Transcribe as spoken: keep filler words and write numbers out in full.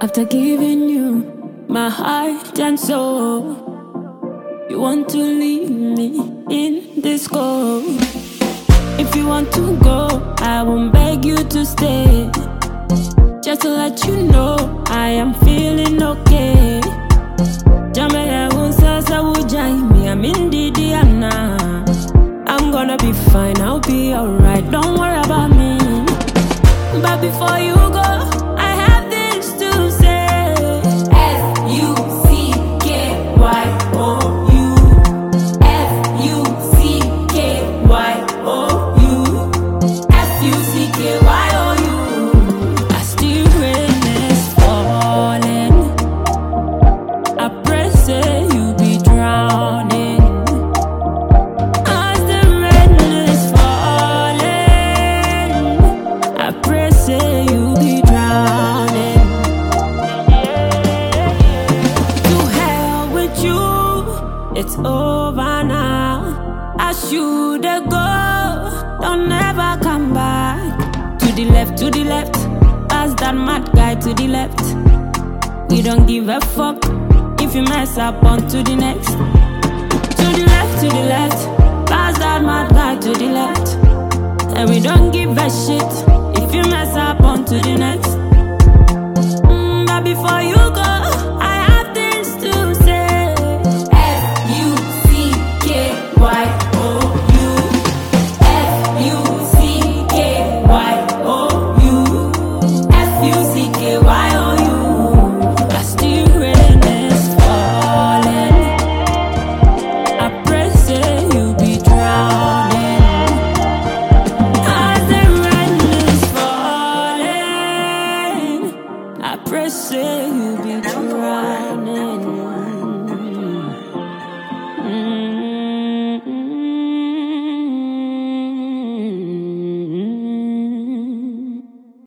After giving you my heart and soul, you want to leave me in this cold. If you want to go, I won't beg you to stay. Just to let you know, I am feeling okay. Jamaya unsasa wujai me, I'm in the Diana. I'm gonna be fine, I'll be alright, don't worry about me. But before you go, I have things to say. F U C K Y O U. F U C K Y O U. F U C K Y O U. I still rain is falling. I pray say you be drowning. As the rain is falling, I pray say you be drowning. To hell with you, it's over now. I should go, don't ever come back. To the left, to the left, pass that mad guy to the left. We don't give a fuck if you mess up on to the next. To the left, to the left, pass that mad guy to the left. And we don't give a shit if you mess up on to the next. Mm, but before you go, I have things to say. F U C K Y O U. F U C K Y O U. F U C K Y O U. I still rain is falling. I pray say you be drowning. As the rain is falling, I pray say you be drowning.